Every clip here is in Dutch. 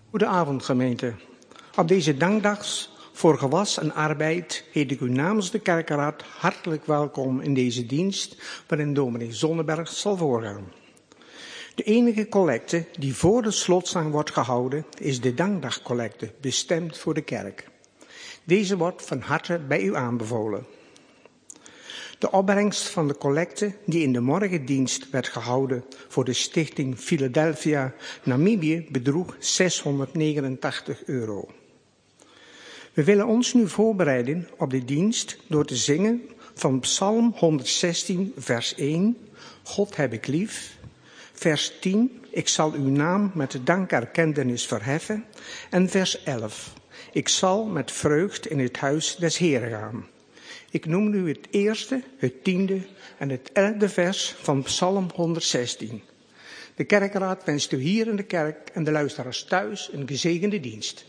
Goedenavond, gemeente. Op deze dankdag voor gewas en arbeid heet ik u namens de kerkenraad hartelijk welkom in deze dienst waarin dominee Zonneberg zal voorgaan. De enige collecte die voor de slotzang wordt gehouden is de dankdagcollecte, bestemd voor de kerk. Deze wordt van harte bij u aanbevolen. De opbrengst van de collecte die in de morgendienst werd gehouden voor de stichting Philadelphia Namibië bedroeg €689. We willen ons nu voorbereiden op de dienst door te zingen van Psalm 116 vers 1, God heb ik lief, vers 10, ik zal uw naam met dankerkentenis verheffen en vers 11, ik zal met vreugd in het huis des Heeren gaan. Ik noem nu het eerste, het 10e en het 11e vers van Psalm 116. De kerkraad wenst u hier in de kerk en de luisteraars thuis een gezegende dienst.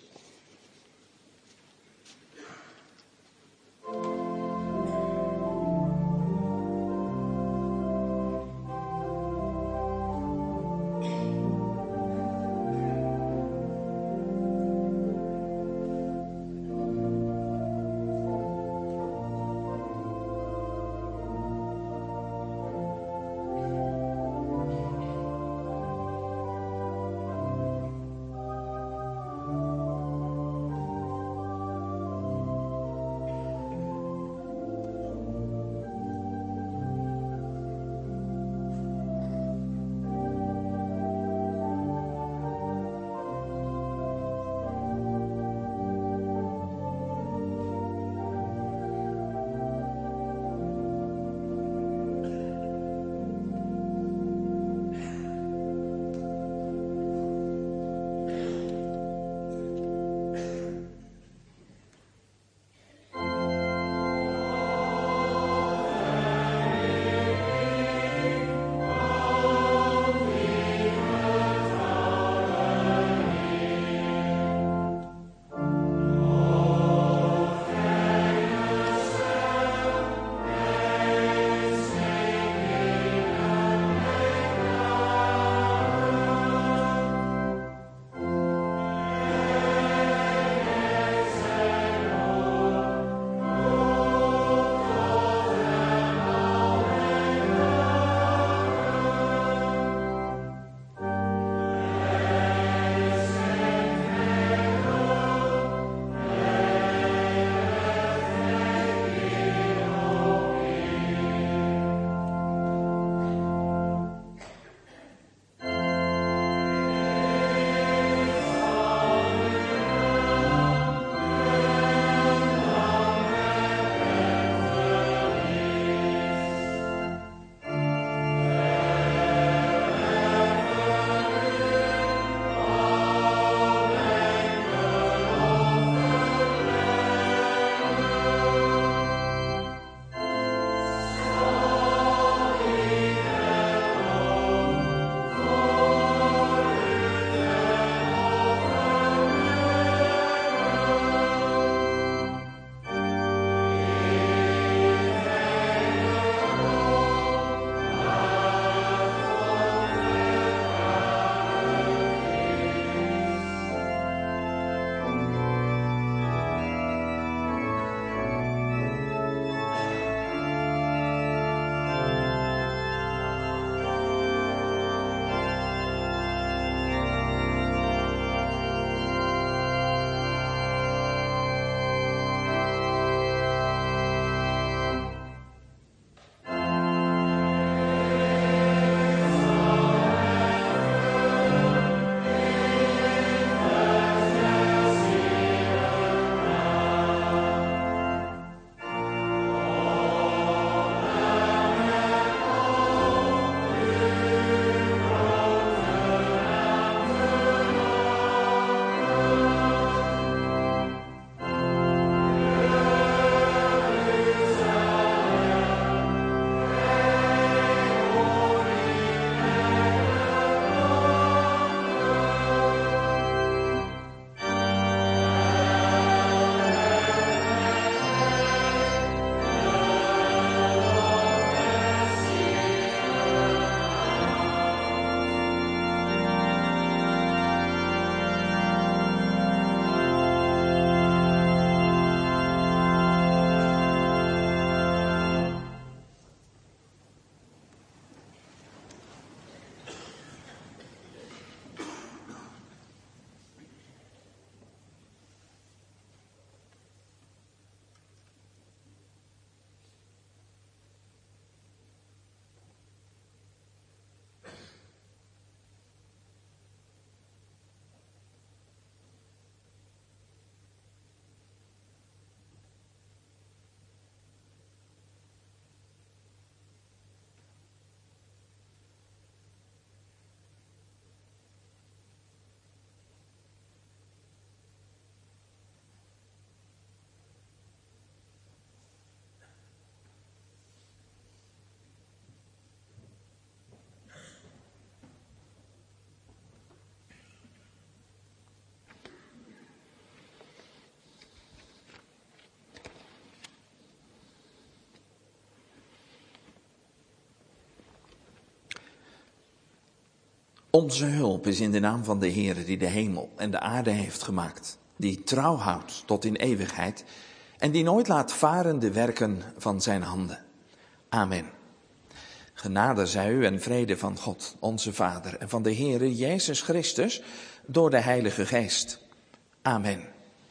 Onze hulp is in de naam van de Heere die de hemel en de aarde heeft gemaakt, die trouw houdt tot in eeuwigheid en die nooit laat varen de werken van zijn handen. Amen. Genade zij u en vrede van God, onze Vader, en van de Heere Jezus Christus door de Heilige Geest. Amen.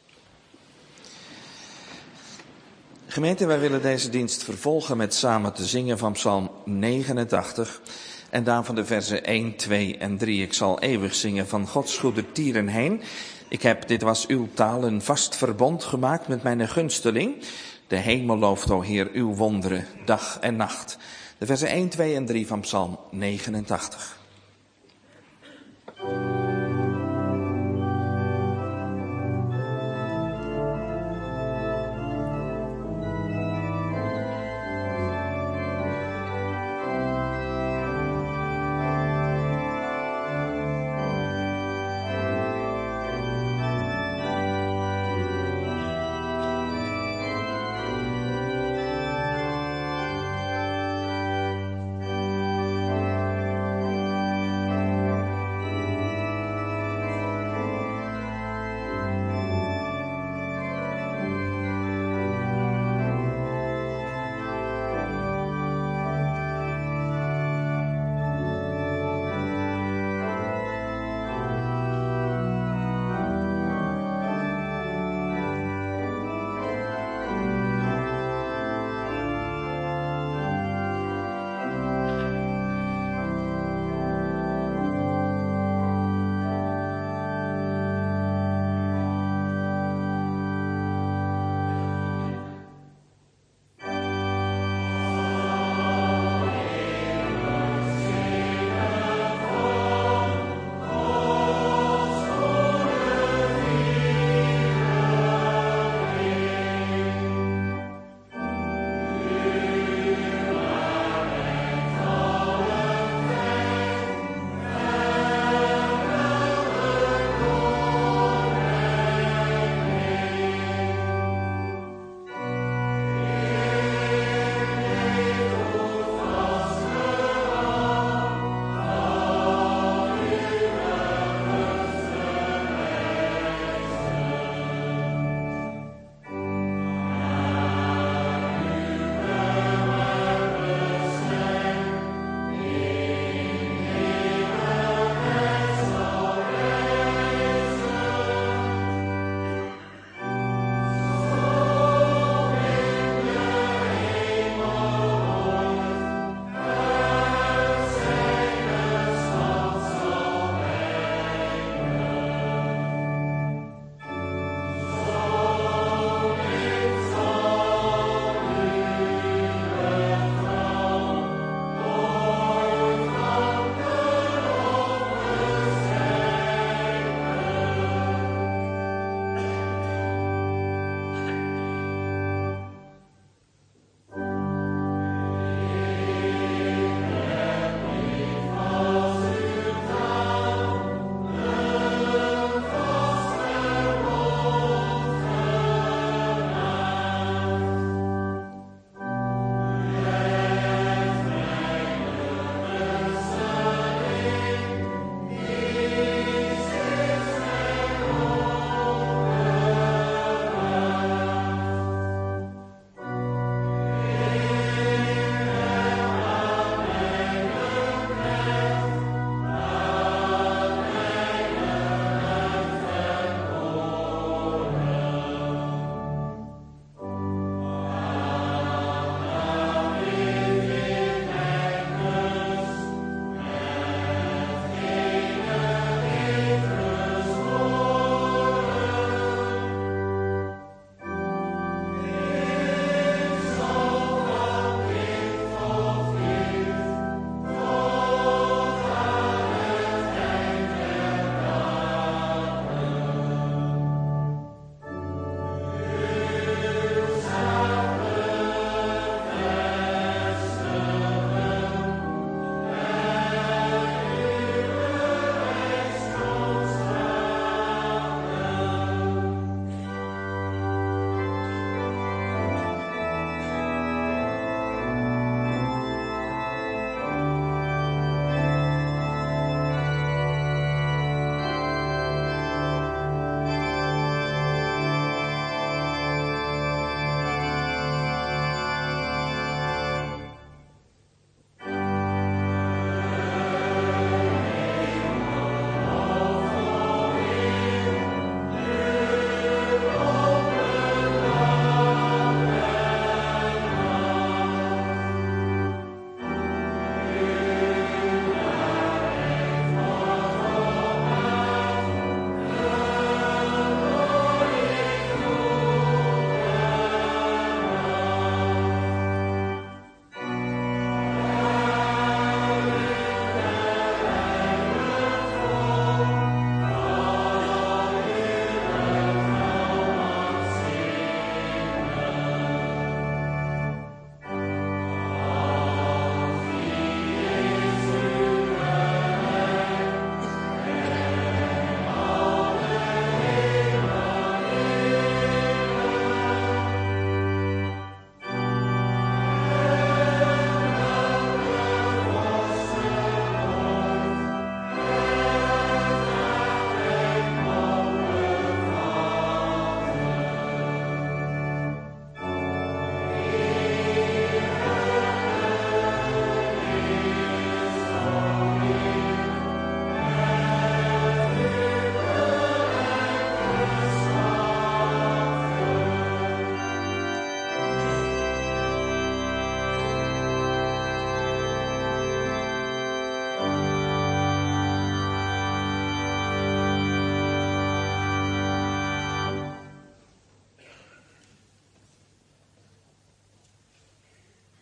Gemeente, wij willen deze dienst vervolgen met samen te zingen van Psalm 89 en daarvan de versen 1, 2 en 3. Ik zal eeuwig zingen van Gods goedertieren heen. Ik heb, dit was uw taal, een vast verbond gemaakt met mijn gunsteling. De hemel looft, o Heer, uw wonderen, dag en nacht. De versen 1, 2 en 3 van Psalm 89.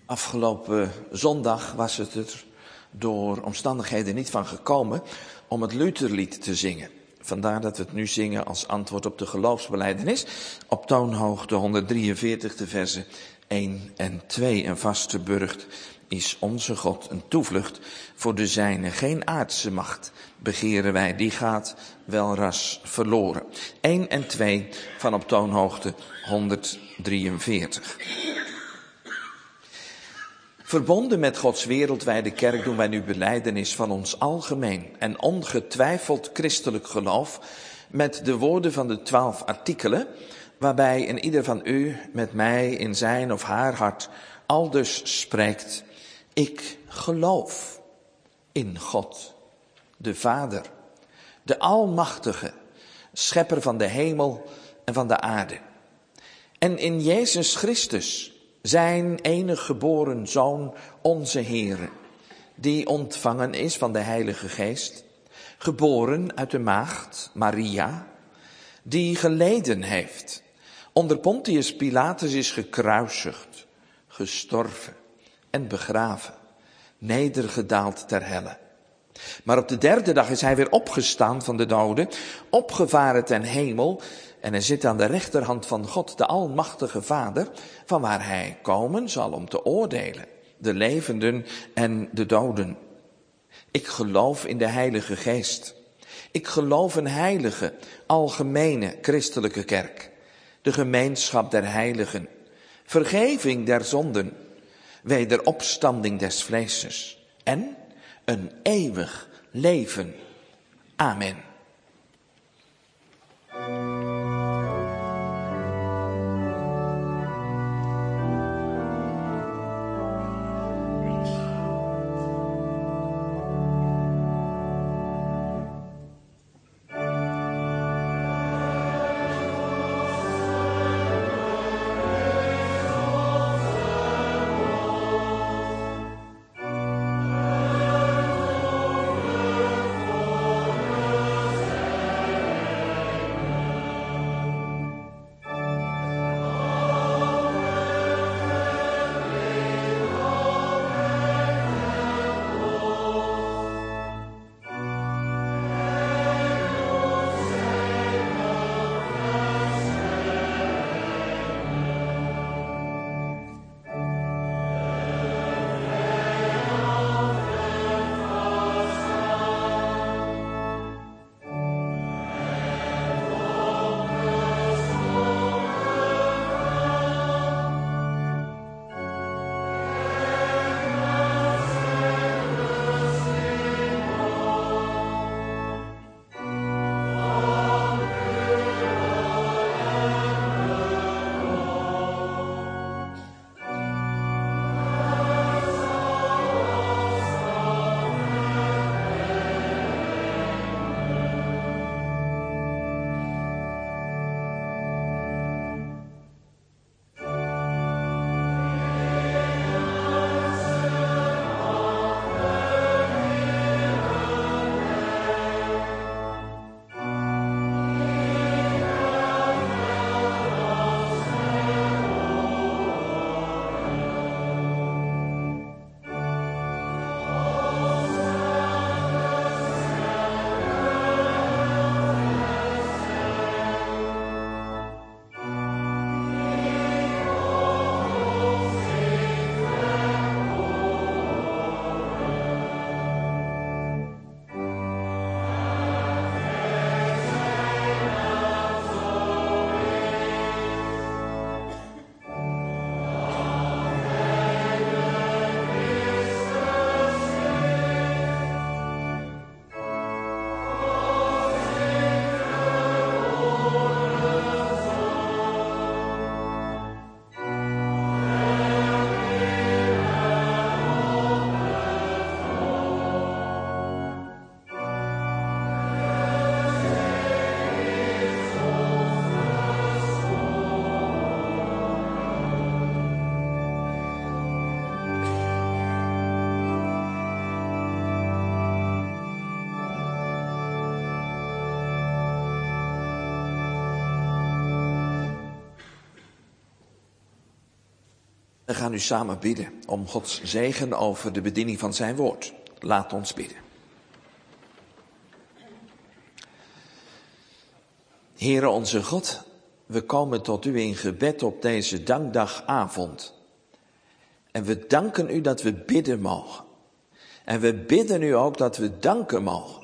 Afgelopen zondag was het er door omstandigheden niet van gekomen om het Lutherlied te zingen. Vandaar dat we het nu zingen als antwoord op de geloofsbelijdenis. Op toonhoogte 143, de versen 1 en 2. Een vaste burcht is onze God, een toevlucht voor de zijne. Geen aardse macht begeren wij, die gaat wel ras verloren. 1 en 2 van op toonhoogte 143. Verbonden met Gods wereldwijde kerk doen wij nu belijdenis van ons algemeen en ongetwijfeld christelijk geloof met de woorden van de 12 artikelen, waarbij een ieder van u met mij in zijn of haar hart aldus spreekt: ik geloof in God, de Vader, de Almachtige, schepper van de hemel en van de aarde. En in Jezus Christus, zijn enig geboren Zoon, onze Heere, die ontvangen is van de Heilige Geest, geboren uit de maagd Maria, die geleden heeft, onder Pontius Pilatus is gekruisigd, gestorven en begraven, nedergedaald ter helle. Maar op de 3e dag is hij weer opgestaan van de doden, opgevaren ten hemel, en hij zit aan de rechterhand van God, de Almachtige Vader, van waar hij komen zal om te oordelen, de levenden en de doden. Ik geloof in de Heilige Geest. Ik geloof een heilige, algemene christelijke kerk, de gemeenschap der heiligen, vergeving der zonden, wederopstanding des vleeses en een eeuwig leven. Amen. We gaan nu samen bidden om Gods zegen over de bediening van zijn woord. Laat ons bidden. Heere onze God, we komen tot u in gebed op deze dankdagavond. En we danken u dat we bidden mogen. En we bidden u ook dat we danken mogen.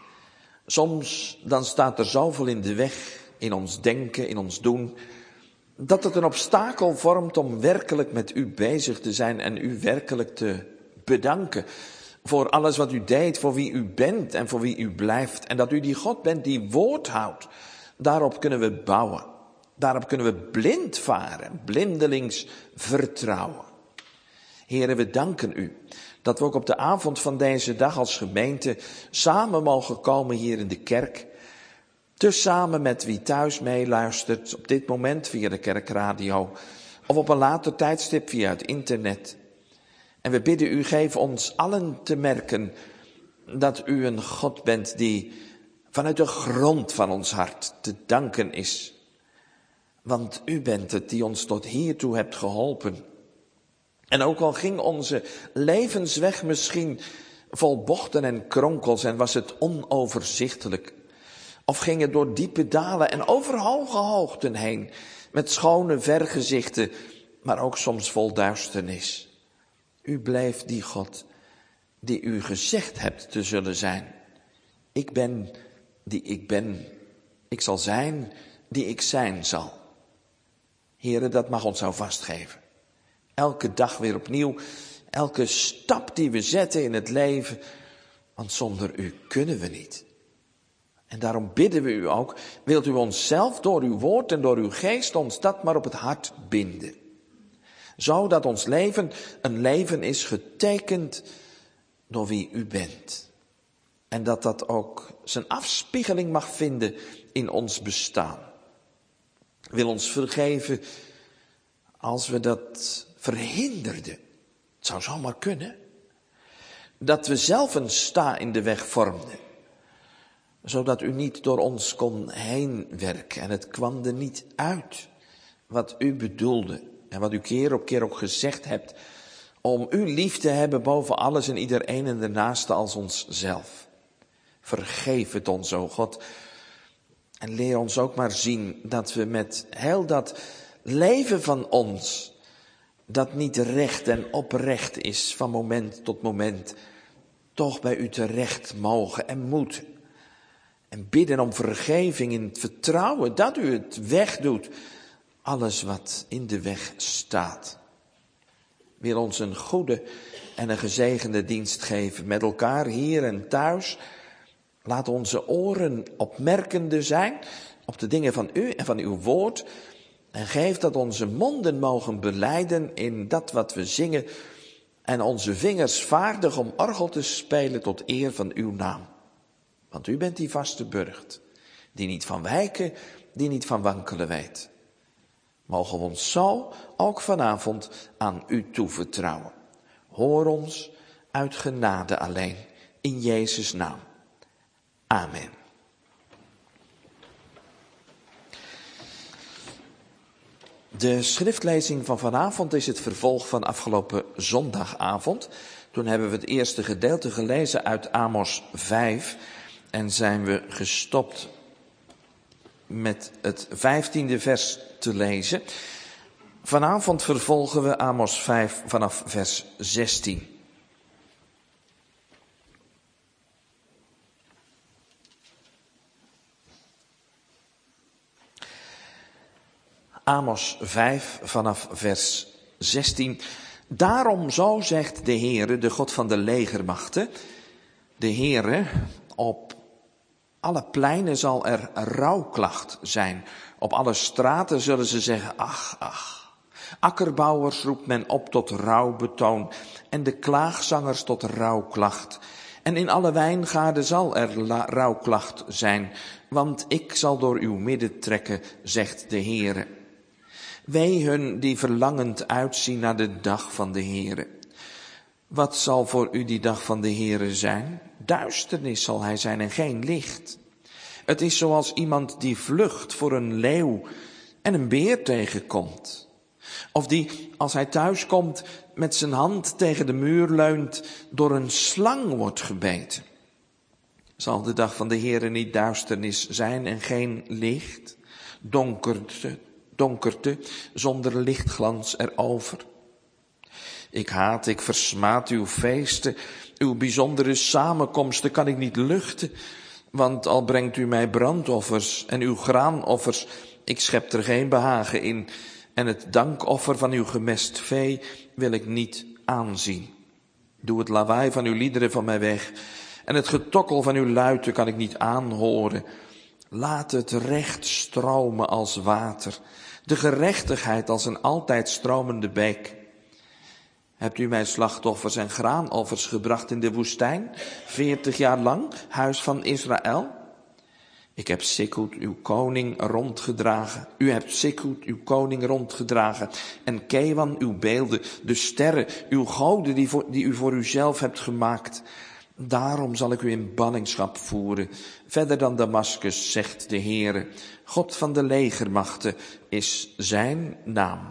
Soms dan staat er zoveel in de weg, in ons denken, in ons doen, dat het een obstakel vormt om werkelijk met u bezig te zijn en u werkelijk te bedanken. Voor alles wat u deed, voor wie u bent en voor wie u blijft. En dat u die God bent die woord houdt. Daarop kunnen we bouwen. Daarop kunnen we blind varen, blindelings vertrouwen. Heren, we danken u dat we ook op de avond van deze dag als gemeente samen mogen komen hier in de kerk. Tezamen met wie thuis meeluistert op dit moment via de kerkradio of op een later tijdstip via het internet. En we bidden u, geef ons allen te merken dat u een God bent die vanuit de grond van ons hart te danken is. Want u bent het die ons tot hiertoe hebt geholpen. En ook al ging onze levensweg misschien vol bochten en kronkels en was het onoverzichtelijk. Of ging het door diepe dalen en over hoge hoogten heen, met schone vergezichten, maar ook soms vol duisternis. U bleef die God die u gezegd hebt te zullen zijn. Ik ben die ik ben. Ik zal zijn die ik zijn zal. Heren, dat mag ons zo vastgeven. Elke dag weer opnieuw, elke stap die we zetten in het leven, want zonder u kunnen we niet. En daarom bidden we u ook, wilt u onszelf door uw woord en door uw geest ons dat maar op het hart binden. Zodat ons leven een leven is getekend door wie u bent. En dat dat ook zijn afspiegeling mag vinden in ons bestaan. Wil ons vergeven als we dat verhinderden. Het zou zomaar kunnen. Dat we zelf een sta in de weg vormden. Zodat u niet door ons kon heen werken. En het kwam er niet uit wat u bedoelde. En wat u keer op keer ook gezegd hebt. Om u lief te hebben boven alles en iedereen en de naaste als onszelf. Vergeef het ons, o God. En leer ons ook maar zien dat we met heel dat leven van ons, dat niet recht en oprecht is van moment tot moment, toch bij u terecht mogen en moeten. En bidden om vergeving in het vertrouwen dat u het wegdoet, alles wat in de weg staat. Wil ons een goede en een gezegende dienst geven met elkaar hier en thuis. Laat onze oren opmerkende zijn op de dingen van u en van uw woord. En geef dat onze monden mogen belijden in dat wat we zingen. En onze vingers vaardig om orgel te spelen tot eer van uw naam. Want u bent die vaste burcht, die niet van wijken, die niet van wankelen weet. Mogen we ons zo ook vanavond aan u toevertrouwen. Hoor ons uit genade alleen, in Jezus' naam. Amen. De schriftlezing van vanavond is het vervolg van afgelopen zondagavond. Toen hebben we het eerste gedeelte gelezen uit Amos 5 en zijn we gestopt met het 15e vers te lezen. Vanavond vervolgen we Amos 5 vanaf vers 16. Amos 5 vanaf vers 16. Daarom zo zegt de Heere, de God van de legermachten. De Heere, op alle pleinen zal er rouwklacht zijn. Op alle straten zullen ze zeggen, ach, ach. Akkerbouwers roept men op tot rouwbetoon en de klaagzangers tot rouwklacht. En in alle wijngaarden zal er rouwklacht zijn, want ik zal door uw midden trekken, zegt de Heere. Wee hun die verlangend uitzien naar de dag van de Heere. Wat zal voor u die dag van de Heere zijn? Duisternis zal hij zijn en geen licht. Het is zoals iemand die vlucht voor een leeuw en een beer tegenkomt. Of die, als hij thuiskomt, met zijn hand tegen de muur leunt, door een slang wordt gebeten. Zal de dag van de Heere niet duisternis zijn en geen licht? Donkerte, zonder lichtglans erover. Ik haat, ik versmaad uw feesten, uw bijzondere samenkomsten kan ik niet luchten. Want al brengt u mij brandoffers en uw graanoffers, ik schep er geen behagen in. En het dankoffer van uw gemest vee wil ik niet aanzien. Doe het lawaai van uw liederen van mij weg. En het getokkel van uw luiten kan ik niet aanhoren. Laat het recht stromen als water. De gerechtigheid als een altijd stromende beek. Hebt u mij slachtoffers en graanoffers gebracht in de woestijn? 40 jaar lang, huis van Israël? Ik heb Sikhut, uw koning, rondgedragen. U hebt Sikhut, uw koning, rondgedragen. En Kewan, uw beelden, de sterren, uw goden die u voor uzelf hebt gemaakt. Daarom zal ik u in ballingschap voeren. Verder dan Damaskus, zegt de Heere. God van de legermachten is zijn naam.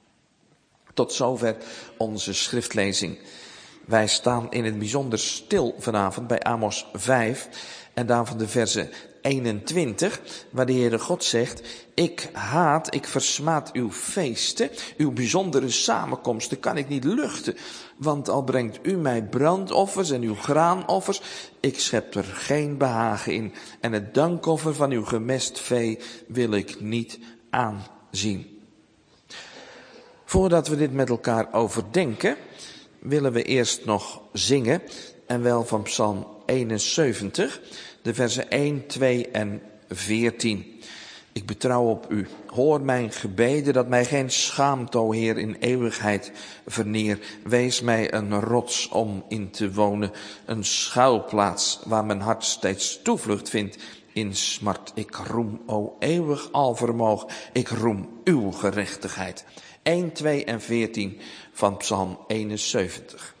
Tot zover onze schriftlezing. Wij staan in het bijzonder stil vanavond bij Amos 5 en daarvan de verse 21, waar de Heere God zegt, ik haat, ik versmaad uw feesten, uw bijzondere samenkomsten kan ik niet luchten, want al brengt u mij brandoffers en uw graanoffers, ik schep er geen behagen in en het dankoffer van uw gemest vee wil ik niet aanzien. Voordat we dit met elkaar overdenken, willen we eerst nog zingen, en wel van Psalm 71, de versen 1, 2 en 14. Ik betrouw op u, hoor mijn gebeden, dat mij geen schaamte, o Heer, in eeuwigheid verneer. Wees mij een rots om in te wonen, een schuilplaats waar mijn hart steeds toevlucht vindt in smart. Ik roem, o eeuwig alvermogen, ik roem uw gerechtigheid. 1, 2 en 14 van Psalm 71.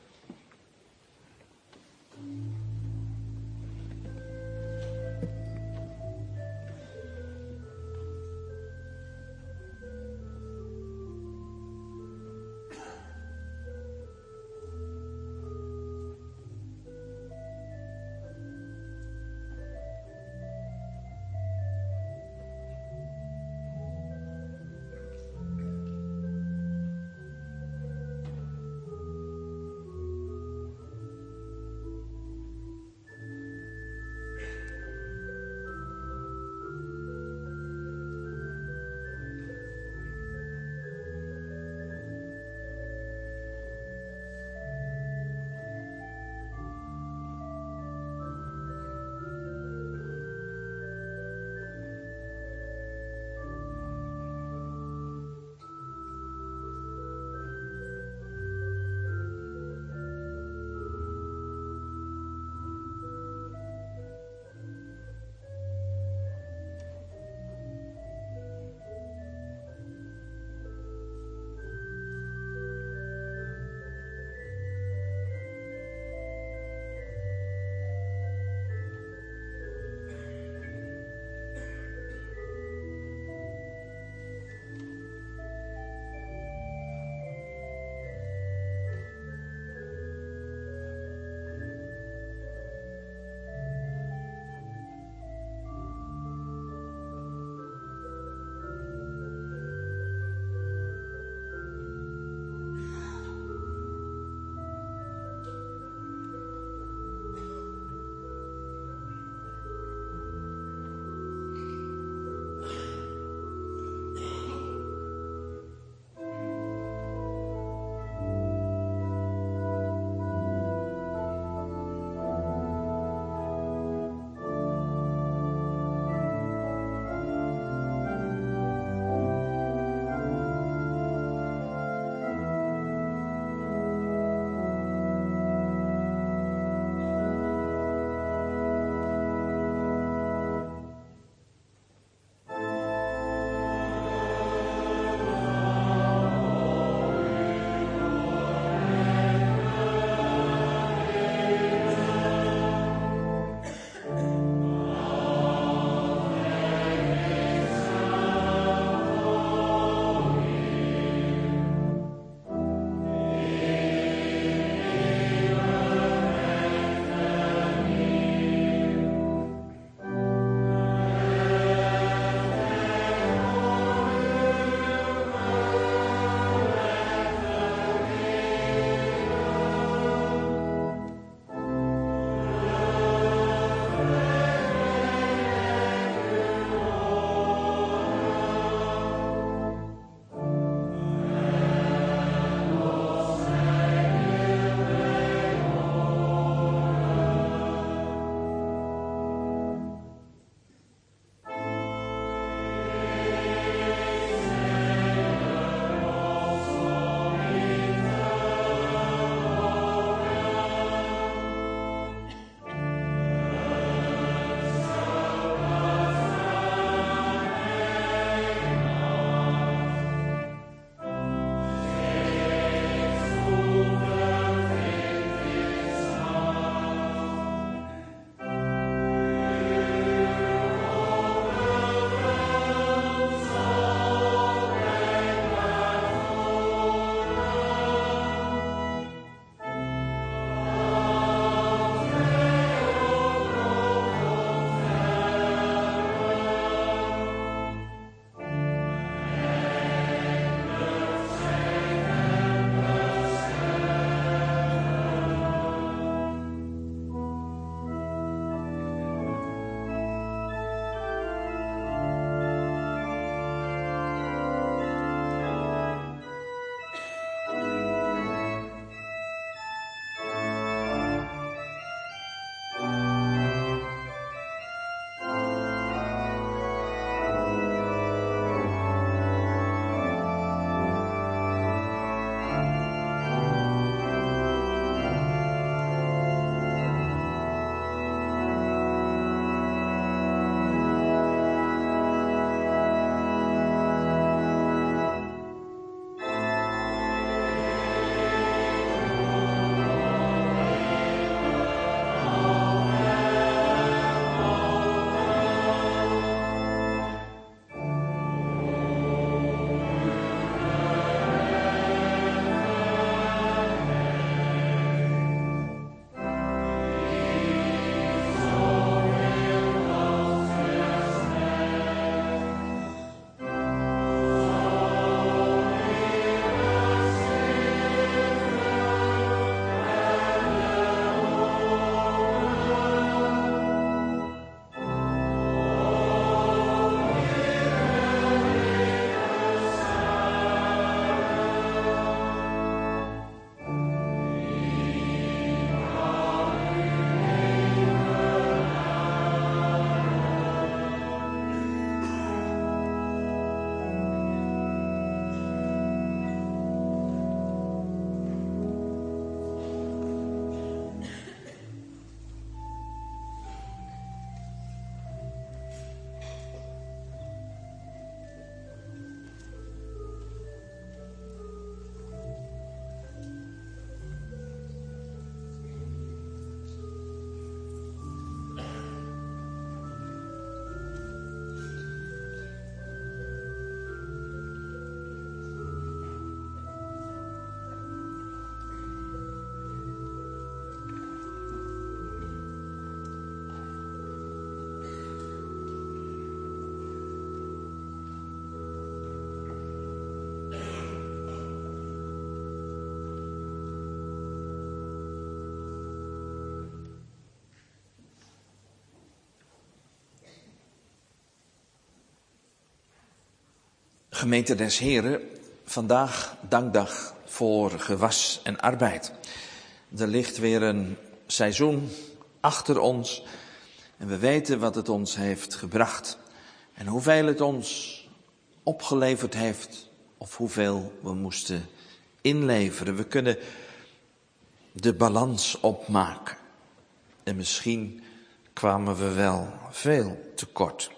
Gemeente des Heren, vandaag dankdag voor gewas en arbeid. Er ligt weer een seizoen achter ons en we weten wat het ons heeft gebracht. En hoeveel het ons opgeleverd heeft of hoeveel we moesten inleveren. We kunnen de balans opmaken. En misschien kwamen we wel veel tekort.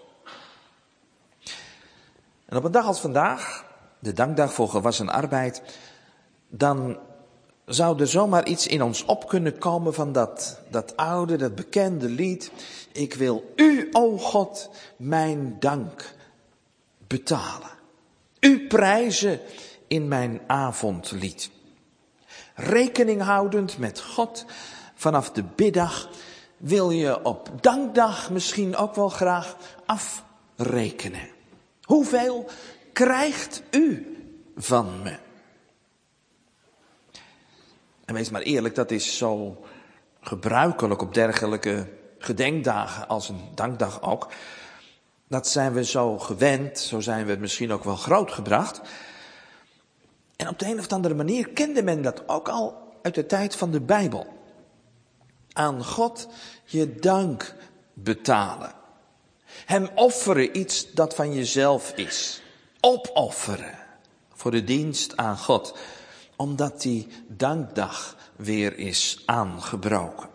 En op een dag als vandaag, de dankdag voor gewas en arbeid, dan zou er zomaar iets in ons op kunnen komen van dat oude, dat bekende lied. Ik wil u, o God, mijn dank betalen. U prijzen in mijn avondlied. Rekening houdend met God vanaf de biddag wil je op dankdag misschien ook wel graag afrekenen. Hoeveel krijgt u van me? En wees maar eerlijk, dat is zo gebruikelijk op dergelijke gedenkdagen als een dankdag ook. Dat zijn we zo gewend, zo zijn we misschien ook wel grootgebracht. En op de een of andere manier kende men dat ook al uit de tijd van de Bijbel. Aan God je dank betalen. Hem offeren, iets dat van jezelf is. Opofferen voor de dienst aan God. Omdat die dankdag weer is aangebroken.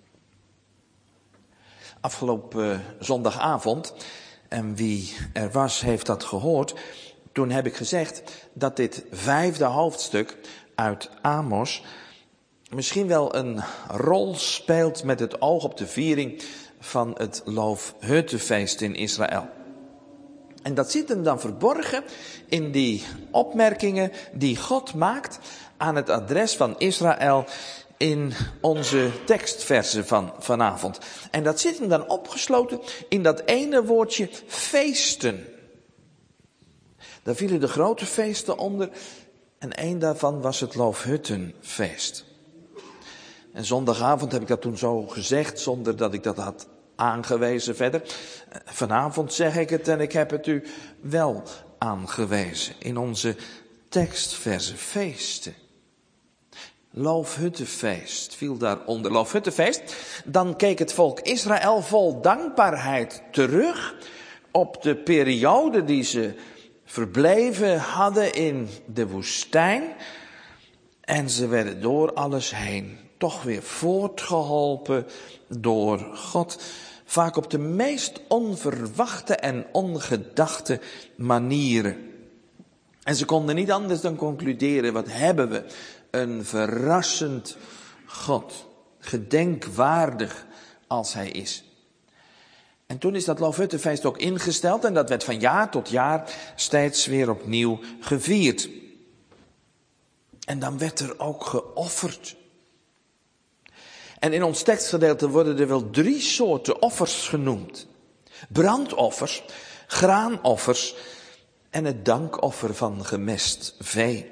Afgelopen zondagavond, en wie er was heeft dat gehoord. Toen heb ik gezegd dat dit 5e hoofdstuk uit Amos misschien wel een rol speelt met het oog op de viering van het Loofhuttenfeest in Israël. En dat zit hem dan verborgen in die opmerkingen die God maakt aan het adres van Israël in onze tekstversen van vanavond. En dat zit hem dan opgesloten in dat ene woordje feesten. Daar vielen de grote feesten onder en één daarvan was het Loofhuttenfeest. En zondagavond heb ik dat toen zo gezegd, zonder dat ik dat had aangewezen verder. Vanavond zeg ik het en ik heb het u wel aangewezen in onze tekstversen, feesten. Loofhuttenfeest viel daaronder. Loofhuttenfeest, dan keek het volk Israël vol dankbaarheid terug op de periode die ze verbleven hadden in de woestijn. En ze werden door alles heen toch weer voortgeholpen door God. Vaak op de meest onverwachte en ongedachte manieren. En ze konden niet anders dan concluderen, wat hebben we? Een verrassend God. Gedenkwaardig als hij is. En toen is dat Loofhuttenfeest ook ingesteld en dat werd van jaar tot jaar steeds weer opnieuw gevierd. En dan werd er ook geofferd. En in ons tekstgedeelte worden er wel 3 soorten offers genoemd. Brandoffers, graanoffers en het dankoffer van gemest vee.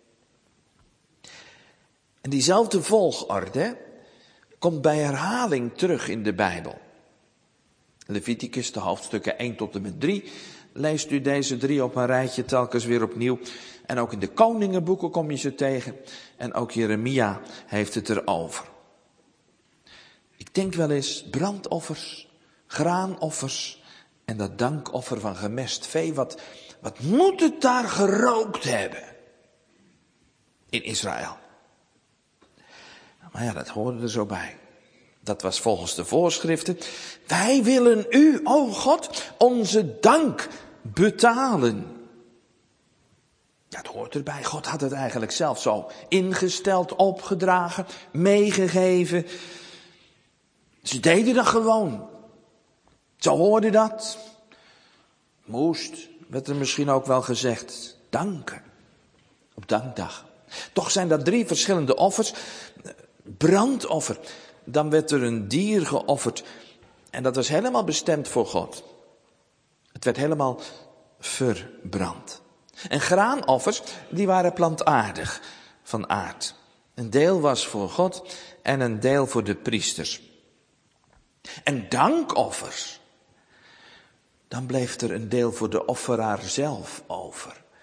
En diezelfde volgorde komt bij herhaling terug in de Bijbel. Leviticus, de hoofdstukken 1 tot en met 3, leest u deze 3 op een rijtje telkens weer opnieuw. En ook in de koningenboeken kom je ze tegen. En ook Jeremia heeft het erover. Ik denk wel eens brandoffers, graanoffers en dat dankoffer van gemest vee. Wat moet het daar gerookt hebben in Israël? Maar ja, dat hoorde er zo bij. Dat was volgens de voorschriften. Wij willen u, o God, onze dank betalen. Ja, het hoort erbij. God had het eigenlijk zelf zo ingesteld, opgedragen, meegegeven. Ze deden dat gewoon. Zo hoorde dat. Moest, werd er misschien ook wel gezegd, danken. Op dankdag. Toch zijn dat 3 verschillende offers. Brandoffer. Dan werd er een dier geofferd. En dat was helemaal bestemd voor God. Het werd helemaal verbrand. En graanoffers, die waren plantaardig van aard. Een deel was voor God en een deel voor de priesters. En dankoffers, dan bleef er een deel voor de offeraar zelf over.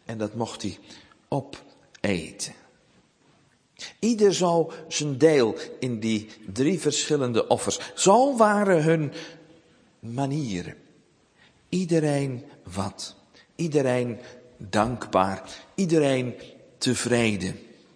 En dat mocht hij opeten. Ieder zo zijn deel in die 3 verschillende offers. Zo waren hun manieren. Iedereen wat. Iedereen dankbaar. Iedereen tevreden.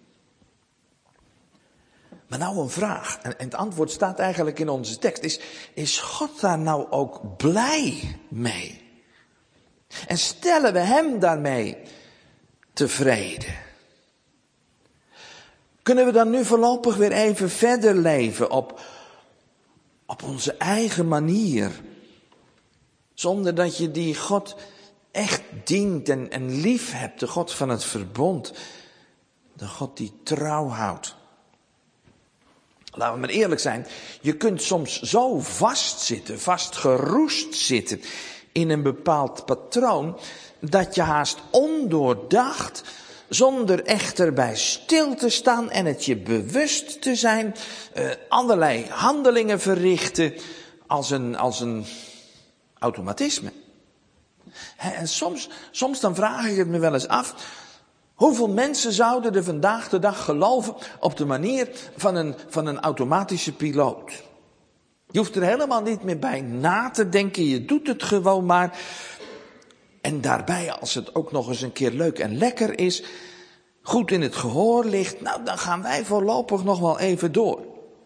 Maar nou een vraag. En het antwoord staat eigenlijk in onze tekst. Is God daar nou ook blij mee? En stellen we hem daarmee tevreden? Kunnen we dan nu voorlopig weer even verder leven op onze eigen manier? Zonder dat je die God echt dient en lief hebt. De God van het verbond. De God die trouw houdt. Laten we maar eerlijk zijn. Je kunt soms zo vastzitten, vastgeroest zitten in een bepaald patroon, dat je haast ondoordacht, zonder echt erbij stil te staan en het je bewust te zijn, allerlei handelingen verrichten als een automatisme. En soms dan vraag ik het me wel eens af. Hoeveel mensen zouden er vandaag de dag geloven op de manier van een automatische piloot? Je hoeft er helemaal niet meer bij na te denken, je doet het gewoon maar. En daarbij, als het ook nog eens een keer leuk en lekker is, goed in het gehoor ligt, nou dan gaan wij voorlopig nog wel even door.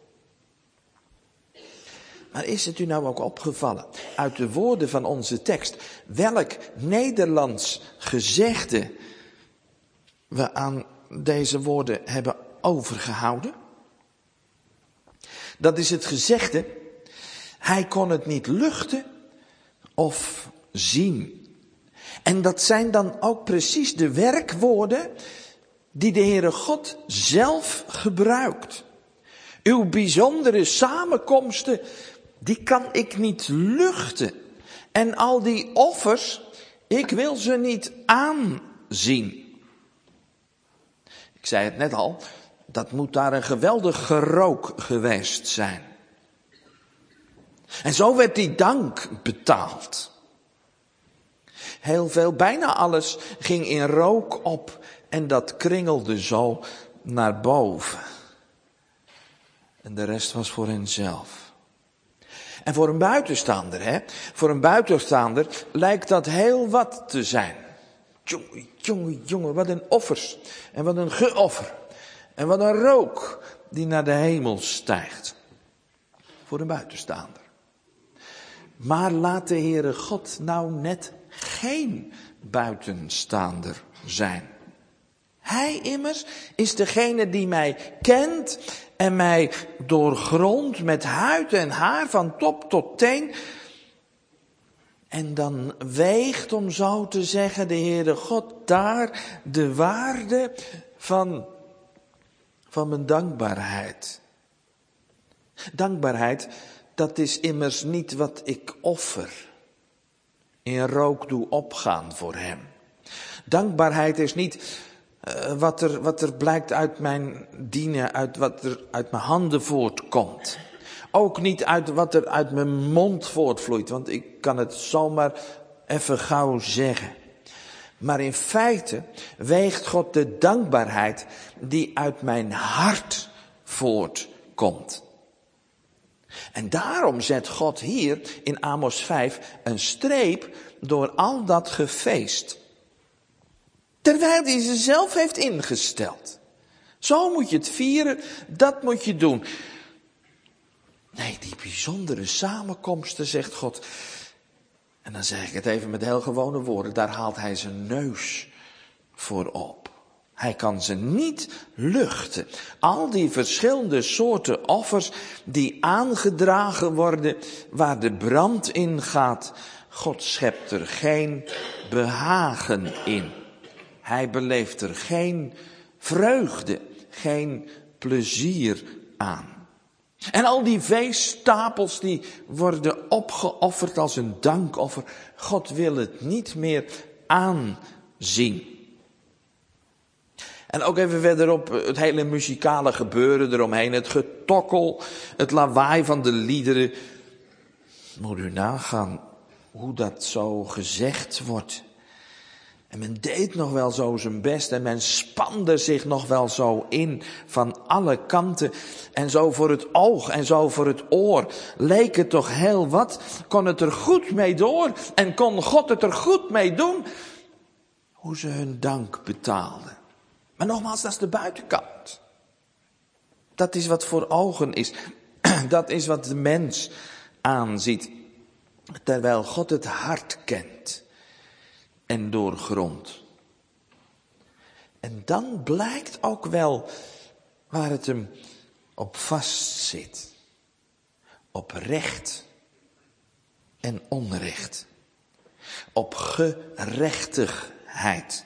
Maar is het u nou ook opgevallen, uit de woorden van onze tekst, welk Nederlands gezegde we aan deze woorden hebben overgehouden? Dat is het gezegde, hij kon het niet luchten of zien. En dat zijn dan ook precies de werkwoorden die de Heere God zelf gebruikt. Uw bijzondere samenkomsten, die kan ik niet luchten. En al die offers, ik wil ze niet aanzien. Ik zei het net al, dat moet daar een geweldig gerook geweest zijn. En zo werd die dank betaald. Heel veel, bijna alles ging in rook op en dat kringelde zo naar boven. En de rest was voor henzelf. En voor een buitenstaander, voor een buitenstaander lijkt dat heel wat te zijn. Jongen, wat een offers. En wat een geoffer. En wat een rook die naar de hemel stijgt. Voor een buitenstaander. Maar laat de Heere God nou net geen buitenstaander zijn. Hij immers is degene die mij kent en mij doorgrondt met huid en haar van top tot teen. En dan weegt, om zo te zeggen, de Heere God daar de waarde van mijn dankbaarheid. Dankbaarheid, dat is immers niet wat ik offer. In rook doe opgaan voor hem. Dankbaarheid is niet wat er blijkt uit mijn dienen, uit wat er uit mijn handen voortkomt. Ook niet uit wat er uit mijn mond voortvloeit, want ik kan het zomaar even gauw zeggen. Maar in feite weegt God de dankbaarheid die uit mijn hart voortkomt. En daarom zet God hier in Amos 5 een streep door al dat gefeest. Terwijl hij ze zelf heeft ingesteld. Zo moet je het vieren, dat moet je doen. Nee, die bijzondere samenkomsten, zegt God. En dan zeg ik het even met heel gewone woorden, daar haalt hij zijn neus voor op. Hij kan ze niet luchten. Al die verschillende soorten offers die aangedragen worden, waar de brand in gaat, God schept er geen behagen in. Hij beleeft er geen vreugde, geen plezier aan. En al die veestapels die worden opgeofferd als een dankoffer. God wil het niet meer aanzien. En ook even verderop het hele muzikale gebeuren eromheen. Het getokkel, het lawaai van de liederen. Moet u nagaan hoe dat zo gezegd wordt. En men deed nog wel zo zijn best en men spande zich nog wel zo in van alle kanten. En zo voor het oog en zo voor het oor leek het toch heel wat. Kon het er goed mee door en kon God het er goed mee doen. Hoe ze hun dank betaalden. Maar nogmaals, dat is de buitenkant. Dat is wat voor ogen is. Dat is wat de mens aanziet. Terwijl God het hart kent. En doorgrondt. En dan blijkt ook wel waar het hem op vast zit. Op recht en onrecht. Op gerechtigheid.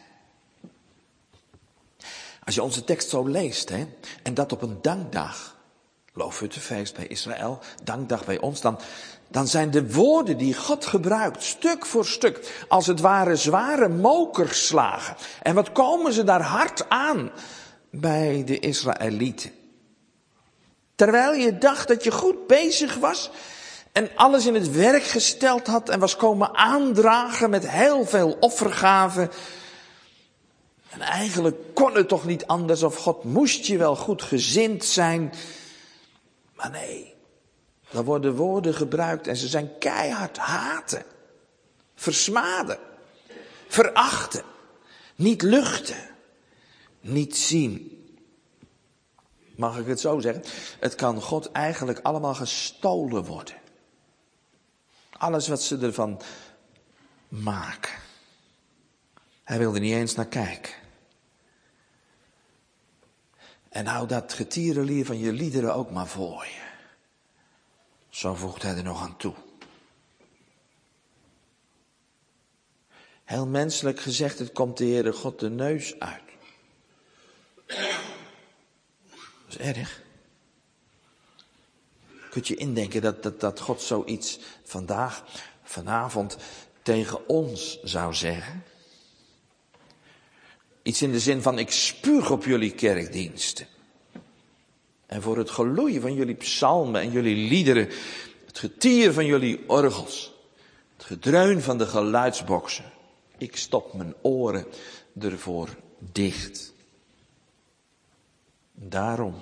Als je onze tekst zo leest, en dat op een dankdag, Loofhuttenfeest bij Israël, dankdag bij ons, dan zijn de woorden die God gebruikt, stuk voor stuk, als het ware zware mokerslagen. En wat komen ze daar hard aan bij de Israëlieten? Terwijl je dacht dat je goed bezig was en alles in het werk gesteld had en was komen aandragen met heel veel offergaven. En eigenlijk kon het toch niet anders of God moest je wel goed gezind zijn. Maar nee, er worden woorden gebruikt en ze zijn keihard haten, versmaden, verachten, niet luchten, niet zien. Mag ik het zo zeggen? Het kan God eigenlijk allemaal gestolen worden. Alles wat ze ervan maken. Hij wil er niet eens naar kijken. En hou dat getierenlier van je liederen ook maar voor je. Zo voegt hij er nog aan toe. Heel menselijk gezegd, het komt de Heere God de neus uit. Dat is erg. Kunt je indenken dat God zoiets vanavond tegen ons zou zeggen? Iets in de zin van, ik spuug op jullie kerkdiensten. En voor het geloei van jullie psalmen en jullie liederen, het getier van jullie orgels, het gedreun van de geluidsboksen. Ik stop mijn oren ervoor dicht. Daarom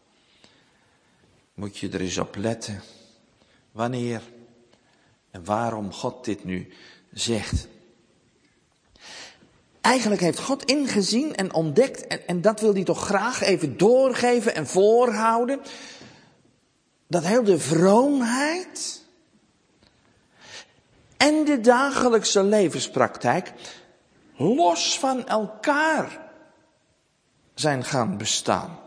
moet je er eens op letten wanneer en waarom God dit nu zegt. Eigenlijk heeft God ingezien en ontdekt, en dat wil hij toch graag even doorgeven en voorhouden, dat heel de vroomheid en de dagelijkse levenspraktijk los van elkaar zijn gaan bestaan.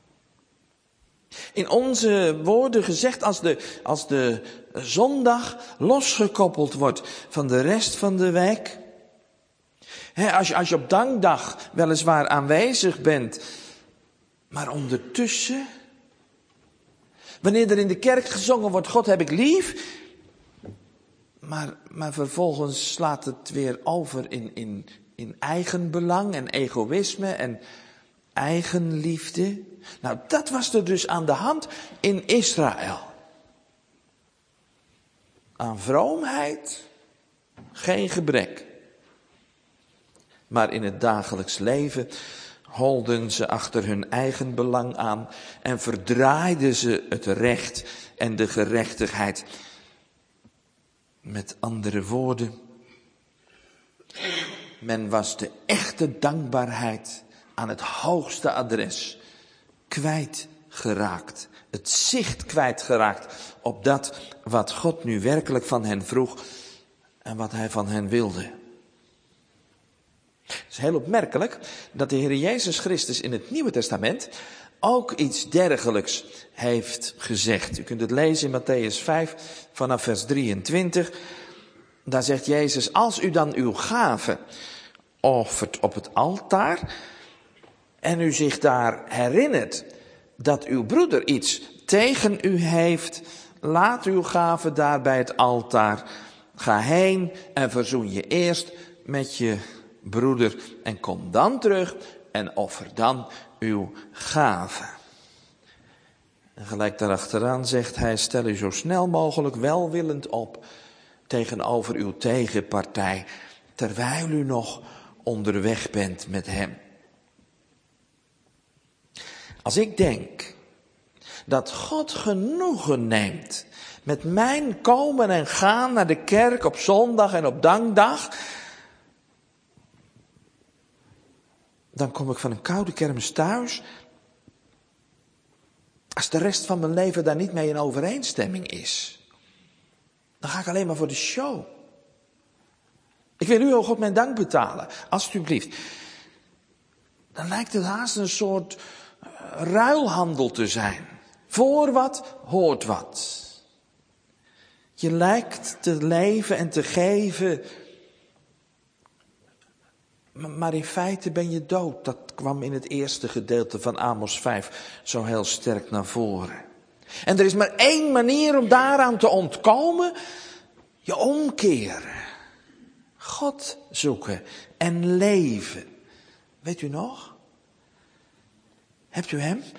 In onze woorden gezegd, als de zondag losgekoppeld wordt van de rest van de week. Als je op dankdag weliswaar aanwezig bent, maar ondertussen, wanneer er in de kerk gezongen wordt, God heb ik lief, maar vervolgens slaat het weer over in eigenbelang en egoïsme en eigenliefde. Nou, dat was er dus aan de hand in Israël. Aan vroomheid geen gebrek. Maar in het dagelijks leven holden ze achter hun eigen belang aan en verdraaiden ze het recht en de gerechtigheid. Met andere woorden, men was de echte dankbaarheid aan het hoogste adres kwijtgeraakt. Het zicht kwijtgeraakt op dat wat God nu werkelijk van hen vroeg en wat hij van hen wilde. Het is heel opmerkelijk dat de Heer Jezus Christus in het Nieuwe Testament ook iets dergelijks heeft gezegd. U kunt het lezen in Mattheüs 5 vanaf vers 23. Daar zegt Jezus, als u dan uw gave offert op het altaar en u zich daar herinnert dat uw broeder iets tegen u heeft, laat uw gave daar bij het altaar. Ga heen en verzoen je eerst met je broeder en kom dan terug en offer dan uw gave. En gelijk daarachteraan zegt hij, stel u zo snel mogelijk welwillend op tegenover uw tegenpartij, terwijl u nog onderweg bent met hem. Als ik denk dat God genoegen neemt met mijn komen en gaan naar de kerk op zondag en op dankdag, dan kom ik van een koude kermis thuis, als de rest van mijn leven daar niet mee in overeenstemming is. Dan ga ik alleen maar voor de show. Ik wil u, o God, mijn dank betalen, alstublieft. Dan lijkt het haast een soort ruilhandel te zijn. Voor wat, hoort wat. Je lijkt te leven en te geven, maar in feite ben je dood. Dat kwam in het eerste gedeelte van Amos 5 zo heel sterk naar voren. En er is maar één manier om daaraan te ontkomen: je omkeren. God zoeken en leven. Weet u nog? Hebt u hem?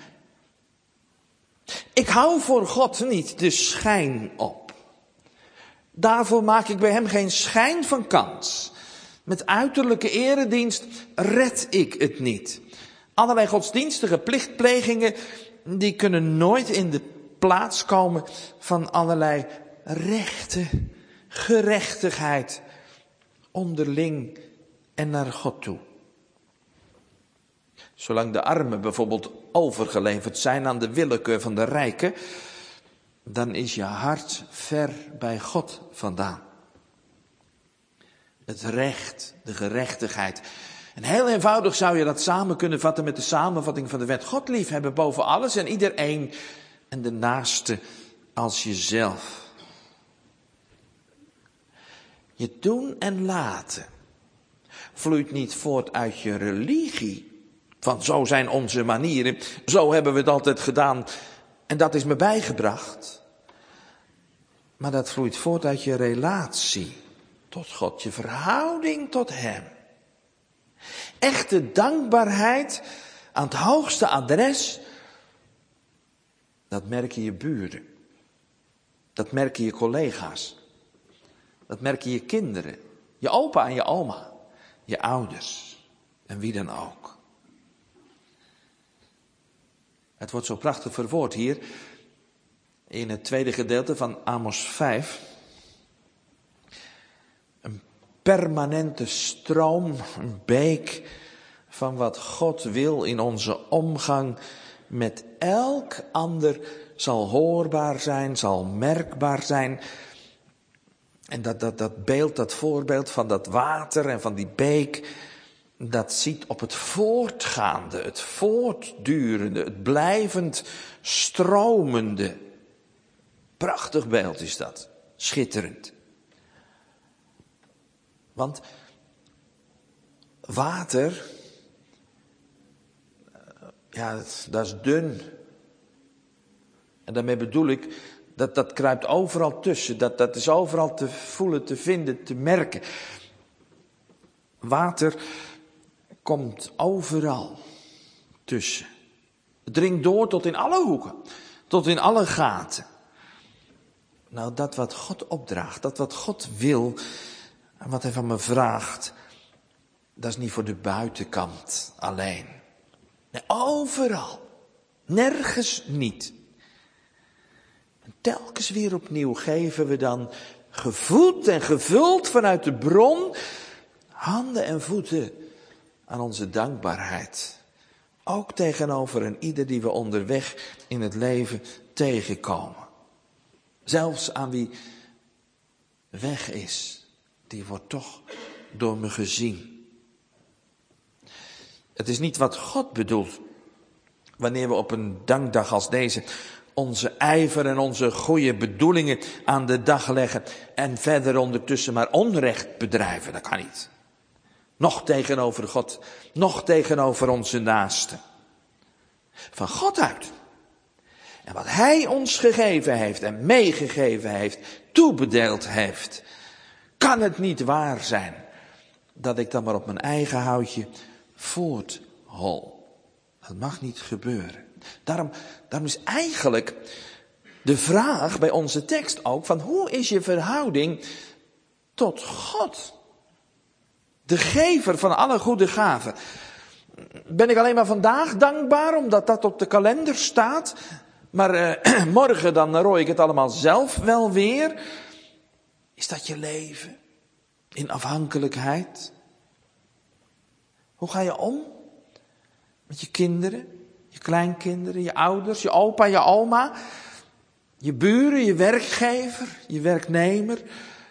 Ik hou voor God niet de schijn op. Daarvoor maak ik bij hem geen schijn van kans. Met uiterlijke eredienst red ik het niet. Allerlei godsdienstige plichtplegingen, die kunnen nooit in de plaats komen van allerlei rechten, gerechtigheid, onderling en naar God toe. Zolang de armen bijvoorbeeld overgeleverd zijn aan de willekeur van de rijken, dan is je hart ver bij God vandaan. Het recht, de gerechtigheid. En heel eenvoudig zou je dat samen kunnen vatten met de samenvatting van de wet. God liefhebben boven alles en iedereen en de naaste als jezelf. Je doen en laten vloeit niet voort uit je religie. Van zo zijn onze manieren, zo hebben we het altijd gedaan en dat is me bijgebracht. Maar dat vloeit voort uit je relatie tot God, je verhouding tot hem. Echte dankbaarheid aan het hoogste adres, dat merken je buren. Dat merken je collega's. Dat merken je kinderen, je opa en je oma, je ouders en wie dan ook. Het wordt zo prachtig verwoord hier in het tweede gedeelte van Amos 5. Een permanente stroom, een beek van wat God wil in onze omgang met elk ander zal hoorbaar zijn, zal merkbaar zijn. En dat beeld, dat voorbeeld van dat water en van die beek, dat ziet op het voortgaande, het voortdurende, het blijvend stromende. Prachtig beeld is dat, schitterend. Want water, ja, dat is dun. En daarmee bedoel ik, dat kruipt overal tussen. Dat is overal te voelen, te vinden, te merken. Water komt overal tussen. Het dringt door tot in alle hoeken, tot in alle gaten. Nou, dat wat God opdraagt, dat wat God wil en wat hij van me vraagt, dat is niet voor de buitenkant alleen. Nee, overal, nergens niet. En telkens weer opnieuw geven we dan, gevoed en gevuld vanuit de bron, handen en voeten aan onze dankbaarheid. Ook tegenover een ieder die we onderweg in het leven tegenkomen. Zelfs aan wie weg is, die wordt toch door me gezien. Het is niet wat God bedoelt wanneer we op een dankdag als deze onze ijver en onze goede bedoelingen aan de dag leggen en verder ondertussen maar onrecht bedrijven. Dat kan niet. Nog tegenover God, nog tegenover onze naasten. Van God uit. En wat hij ons gegeven heeft en meegegeven heeft, toebedeeld heeft, kan het niet waar zijn dat ik dan maar op mijn eigen houtje voorthol. Dat mag niet gebeuren. Daarom is eigenlijk de vraag bij onze tekst ook van hoe is je verhouding tot God? De gever van alle goede gaven. Ben ik alleen maar vandaag dankbaar omdat dat op de kalender staat? Maar morgen dan rooi ik het allemaal zelf wel weer. Is dat je leven? In afhankelijkheid? Hoe ga je om? Met je kinderen, je kleinkinderen, je ouders, je opa, je oma. Je buren, je werkgever, je werknemer.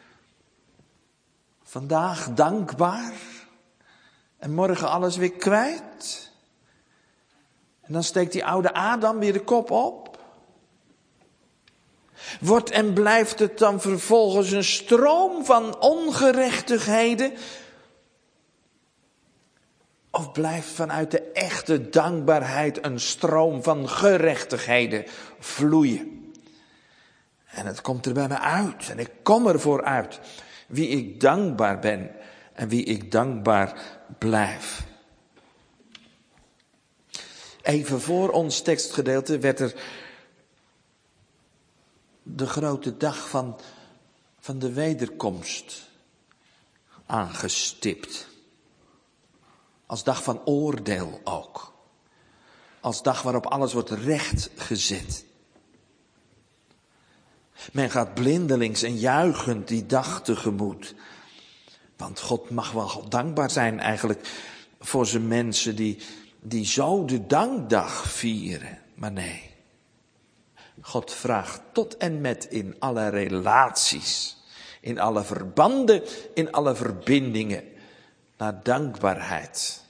Vandaag dankbaar. En morgen alles weer kwijt. En dan steekt die oude Adam weer de kop op. Wordt en blijft het dan vervolgens een stroom van ongerechtigheden? Of blijft vanuit de echte dankbaarheid een stroom van gerechtigheden vloeien? En het komt er bij me uit en ik kom ervoor uit. Wie ik dankbaar ben en wie ik dankbaar blijf. Even voor ons tekstgedeelte werd er de grote dag van de wederkomst aangestipt. Als dag van oordeel ook. Als dag waarop alles wordt rechtgezet. Men gaat blindelings en juichend die dag tegemoet. Want God mag wel dankbaar zijn eigenlijk voor zijn mensen die zo de dankdag vieren. Maar nee. God vraagt tot en met in alle relaties, in alle verbanden, in alle verbindingen naar dankbaarheid.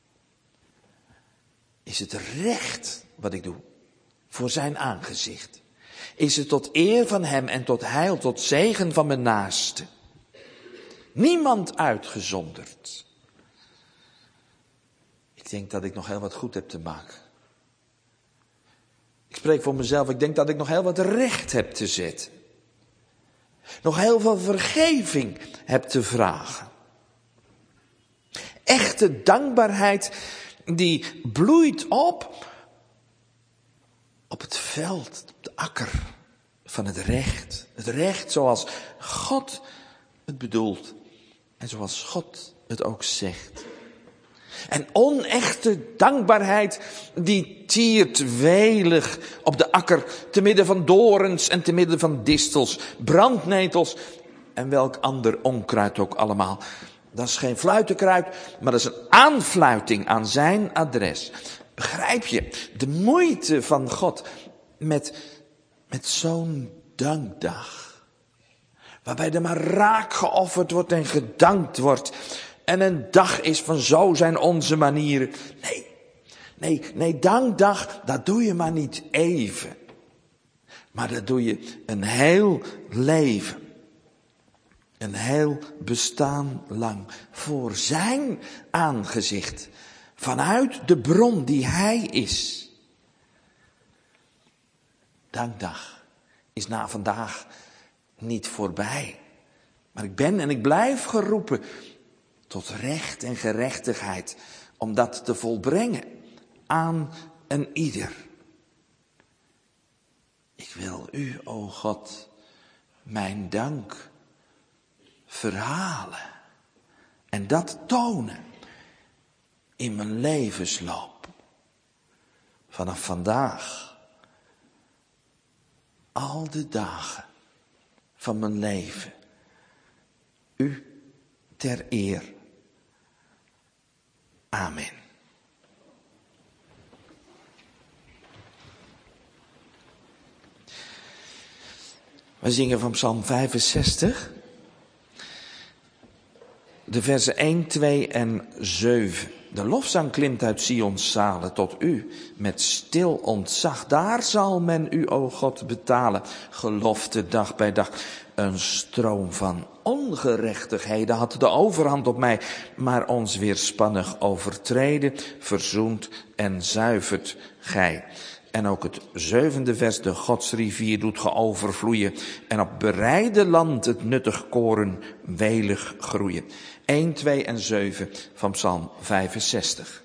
Is het recht wat ik doe voor zijn aangezicht? Is het tot eer van hem en tot heil, tot zegen van mijn naaste? Niemand uitgezonderd. Ik denk dat ik nog heel wat goed heb te maken. Ik spreek voor mezelf, ik denk dat ik nog heel wat recht heb te zetten. Nog heel veel vergeving heb te vragen. Echte dankbaarheid die bloeit op het veld, op de akker van het recht. Het recht zoals God het bedoelt en zoals God het ook zegt. En onechte dankbaarheid die tiert welig op de akker te midden van dorens en te midden van distels, brandnetels en welk ander onkruid ook allemaal. Dat is geen fluitenkruid, maar dat is een aanfluiting aan zijn adres. Begrijp je de moeite van God met zo'n dankdag? Waarbij er maar raak geofferd wordt en gedankt wordt. En een dag is van zo zijn onze manieren. Nee, dankdag, dat doe je maar niet even. Maar dat doe je een heel leven. Een heel bestaan lang. Voor zijn aangezicht. Vanuit de bron die hij is. Dankdag is na vandaag niet voorbij. Maar ik ben en ik blijf geroepen tot recht en gerechtigheid. Om dat te volbrengen aan een ieder. Ik wil u, o God, mijn dank verhalen. En dat tonen in mijn levensloop. Vanaf vandaag. Al de dagen van mijn leven. U ter eer. Amen. We zingen van Psalm 65. De versen 1, 2 en 7. De lofzang klimt uit Sions zalen tot u met stil ontzag. Daar zal men u, o God, betalen. Gelofte dag bij dag. Een stroom van ongerechtigheden had de overhand op mij, maar ons weerspannig overtreden, verzoent en zuivert gij. En ook het 7e vers, de godsrivier doet ge overvloeien en op bereide land het nuttig koren welig groeien. 1, 2 en 7 van Psalm 65.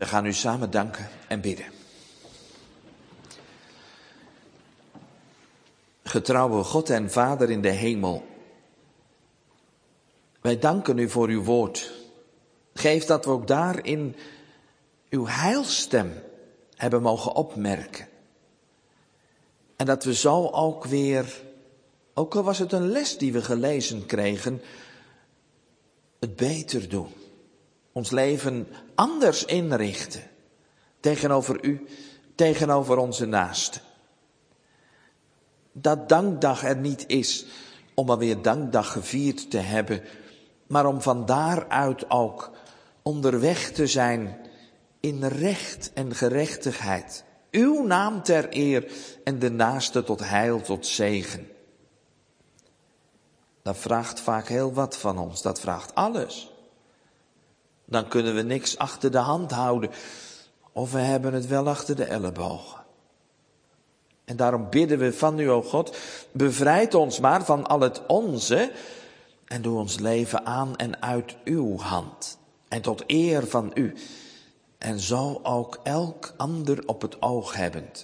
We gaan u samen danken en bidden. Getrouwe God en Vader in de hemel, wij danken u voor uw woord. Geef dat we ook daarin uw heilstem hebben mogen opmerken. En dat we zo ook weer, ook al was het een les die we gelezen kregen, het beter doen. Ons leven anders inrichten. Tegenover u, tegenover onze naasten. Dat dankdag er niet is om alweer dankdag gevierd te hebben, maar om van daaruit ook onderweg te zijn in recht en gerechtigheid. Uw naam ter eer en de naaste tot heil, tot zegen. Dat vraagt vaak heel wat van ons, dat vraagt alles. Dan kunnen we niks achter de hand houden, of we hebben het wel achter de ellebogen. En daarom bidden we van u, o God, bevrijd ons maar van al het onze en doe ons leven aan en uit uw hand. En tot eer van u. En zo ook elk ander op het oog hebbend.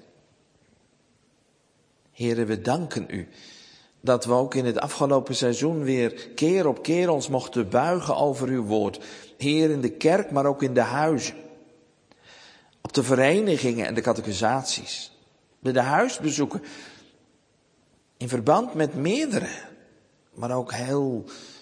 Here, we danken u dat we ook in het afgelopen seizoen weer keer op keer ons mochten buigen over uw woord. Heer, in de kerk, maar ook in de huizen. Op de verenigingen en de catechisaties. Bij de huisbezoeken. In verband met meerdere. Maar ook heel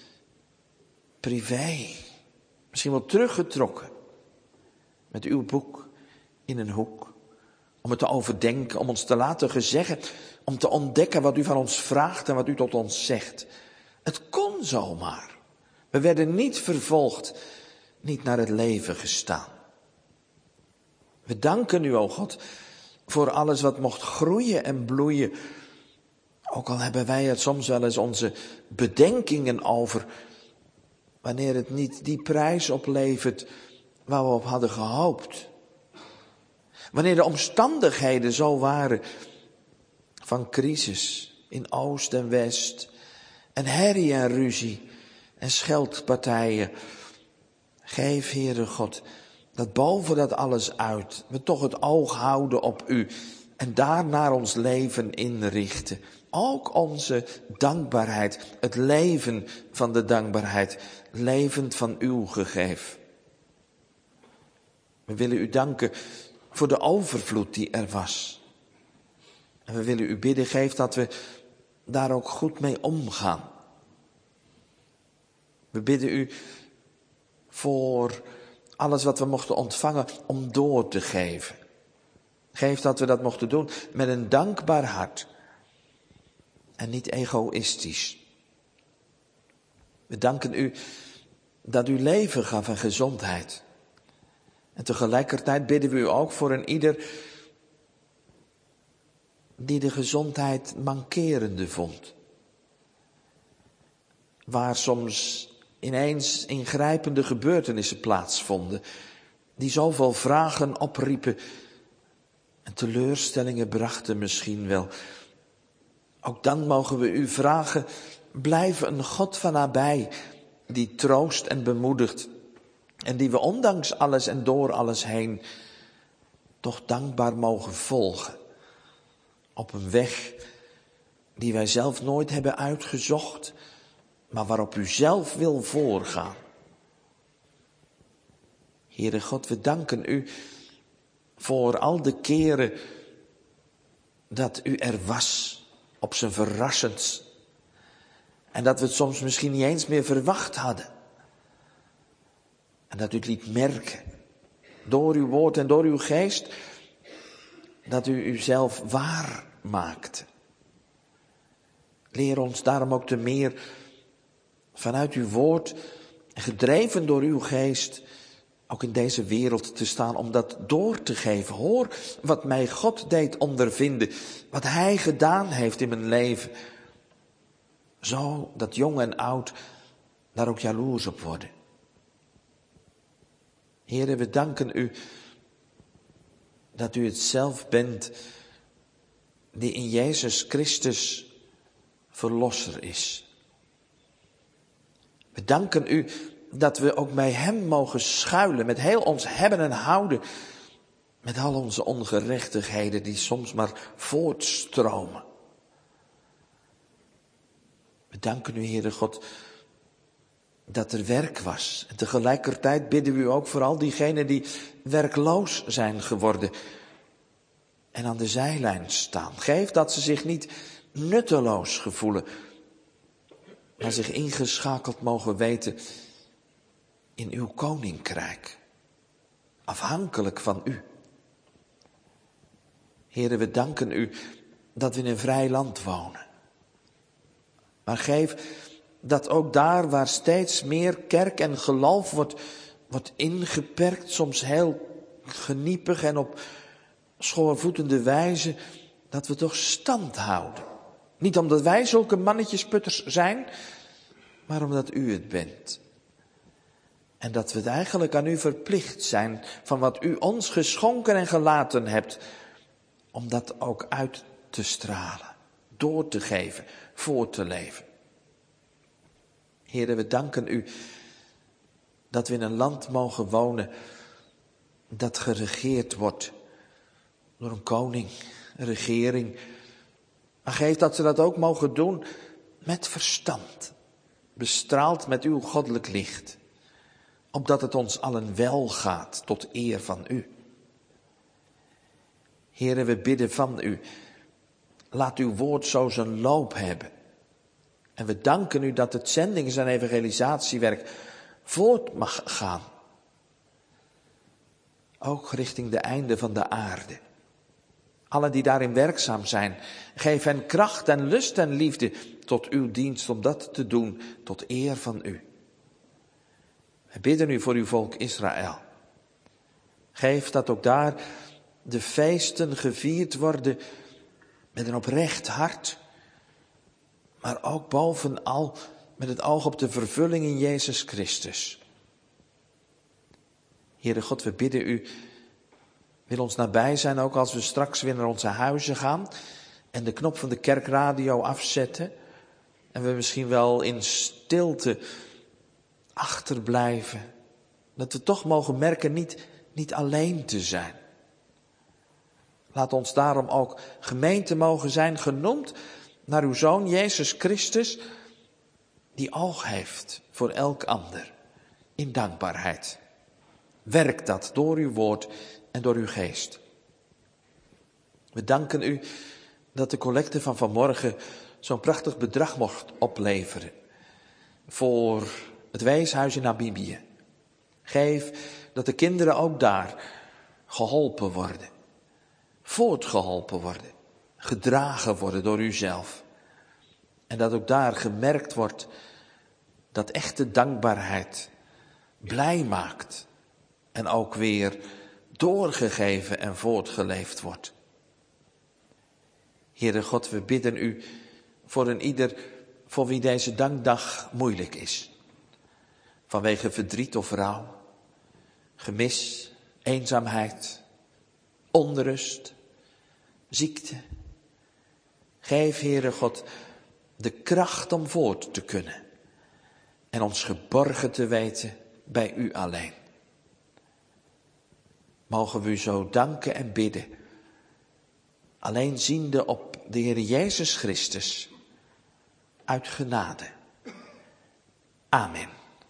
privé. Misschien wel teruggetrokken. Met uw boek in een hoek. Om het te overdenken, om ons te laten zeggen. Om te ontdekken wat u van ons vraagt en wat u tot ons zegt. Het kon zomaar. We werden niet vervolgd, niet naar het leven gestaan. We danken u, o God, voor alles wat mocht groeien en bloeien. Ook al hebben wij het soms wel eens onze bedenkingen over, wanneer het niet die prijs oplevert waar we op hadden gehoopt. Wanneer de omstandigheden zo waren van crisis in Oost en West en herrie en ruzie en scheldpartijen. Geef, Heere God, dat boven dat alles uit we toch het oog houden op u en daar naar ons leven inrichten. Ook onze dankbaarheid, het leven van de dankbaarheid, levend van uw gegeven. We willen u danken voor de overvloed die er was. En we willen u bidden, geef dat we daar ook goed mee omgaan. We bidden u voor alles wat we mochten ontvangen om door te geven. Geef dat we dat mochten doen met een dankbaar hart. En niet egoïstisch. We danken u dat u leven gaf en gezondheid. En tegelijkertijd bidden we u ook voor een ieder die de gezondheid mankerende vond. Waar soms ineens ingrijpende gebeurtenissen plaatsvonden, die zoveel vragen opriepen en teleurstellingen brachten misschien wel. Ook dan mogen we u vragen, blijf een God van nabij, die troost en bemoedigt en die we ondanks alles en door alles heen toch dankbaar mogen volgen. Op een weg die wij zelf nooit hebben uitgezocht, maar waarop u zelf wil voorgaan. Heere God, we danken u voor al de keren dat u er was, op zijn verrassendst. En dat we het soms misschien niet eens meer verwacht hadden. En dat u het liet merken, door uw woord en door uw geest, dat u uzelf waar maakte. Leer ons daarom ook te meer vanuit uw woord, gedreven door uw geest, ook in deze wereld te staan om dat door te geven. Hoor wat mij God deed ondervinden, wat hij gedaan heeft in mijn leven. Zo dat jong en oud daar ook jaloers op worden. Heere, we danken u dat u het zelf bent die in Jezus Christus verlosser is. We danken u dat we ook bij hem mogen schuilen met heel ons hebben en houden. Met al onze ongerechtigheden die soms maar voortstromen. We danken u, Heere God, dat er werk was. En tegelijkertijd bidden we u ook voor al diegenen die werkloos zijn geworden en aan de zijlijn staan. Geef dat ze zich niet nutteloos gevoelen, maar zich ingeschakeld mogen weten in uw koninkrijk. Afhankelijk van u. Heere, we danken u dat we in een vrij land wonen. Maar geef dat ook daar waar steeds meer kerk en geloof wordt ingeperkt, soms heel geniepig en op schoorvoetende wijze, dat we toch stand houden. Niet omdat wij zulke mannetjesputters zijn, maar omdat u het bent. En dat we het eigenlijk aan u verplicht zijn van wat u ons geschonken en gelaten hebt, om dat ook uit te stralen, door te geven, voor te leven. Heere, we danken u dat we in een land mogen wonen dat geregeerd wordt door een koning, een regering. Maar geef dat ze dat ook mogen doen met verstand, bestraald met uw goddelijk licht, opdat het ons allen wel gaat tot eer van u. Heere, we bidden van u, laat uw woord zo zijn loop hebben. En we danken u dat het zendings- en evangelisatiewerk voort mag gaan. Ook richting de einde van de aarde. Allen die daarin werkzaam zijn, geef hen kracht en lust en liefde tot uw dienst om dat te doen tot eer van u. We bidden u voor uw volk Israël. Geef dat ook daar de feesten gevierd worden met een oprecht hart, maar ook bovenal met het oog op de vervulling in Jezus Christus. Heere God, we bidden u, wil ons nabij zijn ook als we straks weer naar onze huizen gaan en de knop van de kerkradio afzetten en we misschien wel in stilte achterblijven. Dat we toch mogen merken niet alleen te zijn. Laat ons daarom ook gemeente mogen zijn genoemd naar uw Zoon Jezus Christus, die oog heeft voor elk ander in dankbaarheid. Werk dat door uw woord en door uw geest. We danken u dat de collecte van vanmorgen zo'n prachtig bedrag mocht opleveren voor het weeshuis in Namibië. Geef dat de kinderen ook daar geholpen worden, voortgeholpen worden, gedragen worden door u zelf. En dat ook daar gemerkt wordt dat echte dankbaarheid blij maakt en ook weer doorgegeven en voortgeleefd wordt. Heere God, we bidden u voor een ieder voor wie deze dankdag moeilijk is. Vanwege verdriet of rouw, gemis, eenzaamheid, onrust, ziekte. Geef, Heere God, de kracht om voort te kunnen en ons geborgen te weten bij u alleen. Mogen we u zo danken en bidden, alleen ziende op de Heer Jezus Christus, uit genade. Amen.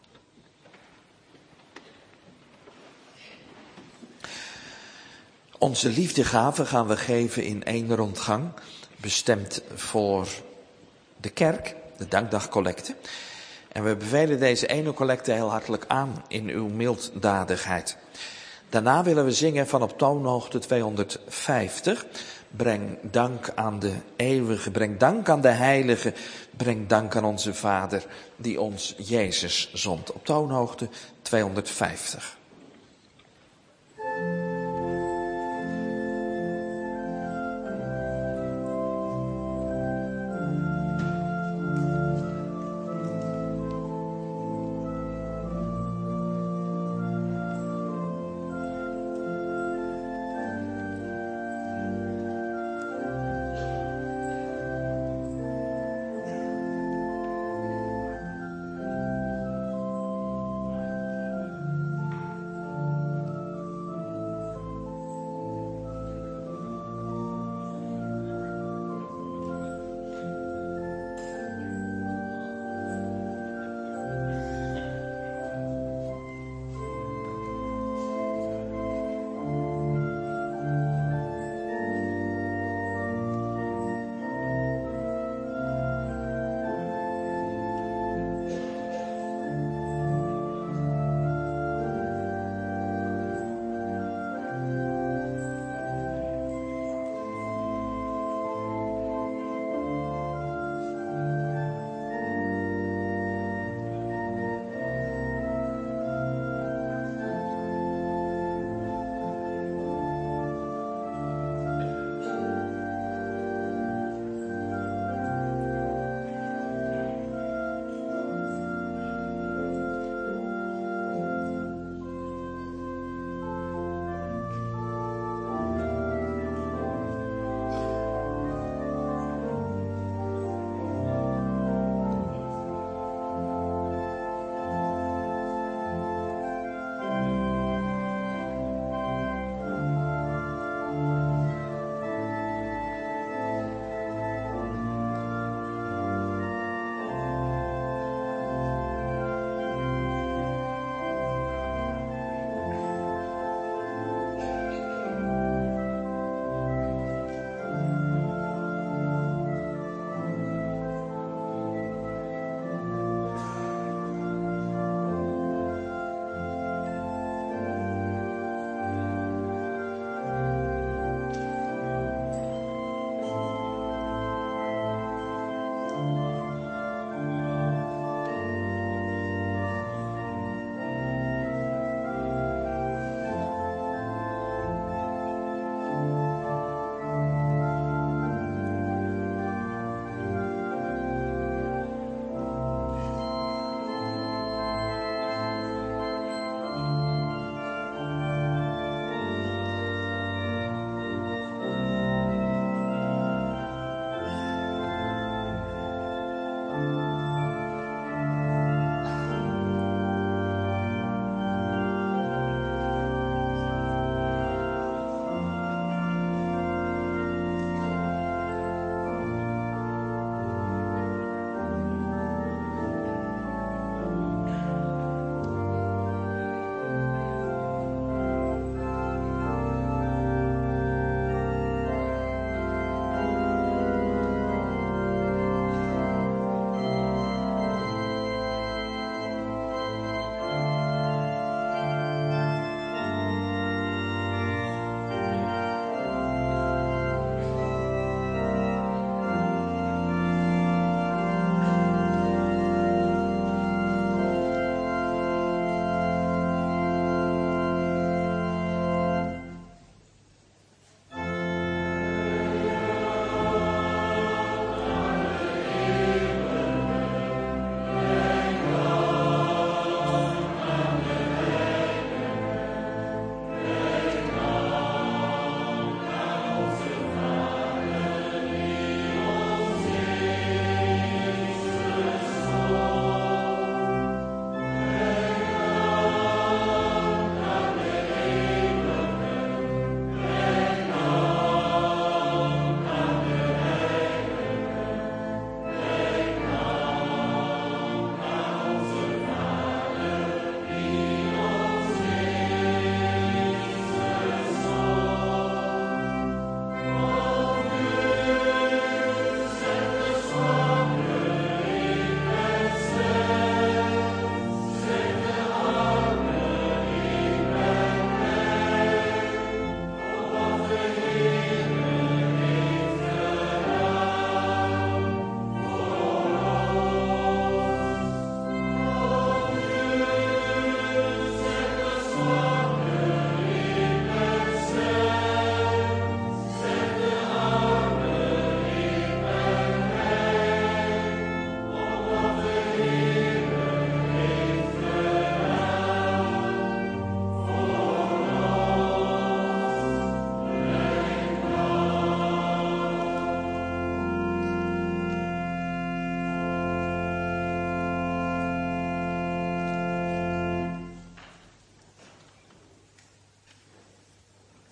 Onze liefdegave gaan we geven in 1 rondgang, bestemd voor de kerk, de dankdagcollecte. En we bevelen deze ene collecte heel hartelijk aan in uw milddadigheid. Daarna willen we zingen van op toonhoogte 250. Breng dank aan de eeuwige, breng dank aan de heilige, breng dank aan onze Vader die ons Jezus zond. Op toonhoogte 250.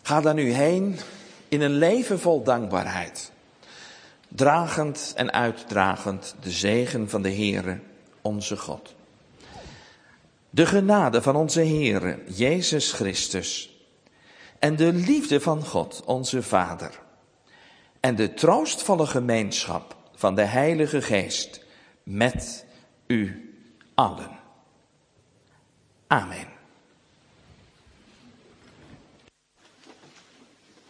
Ga dan nu heen in een leven vol dankbaarheid, dragend en uitdragend de zegen van de Heere, onze God. De genade van onze Heere, Jezus Christus, en de liefde van God, onze Vader, en de troostvolle gemeenschap van de Heilige Geest met u allen. Amen.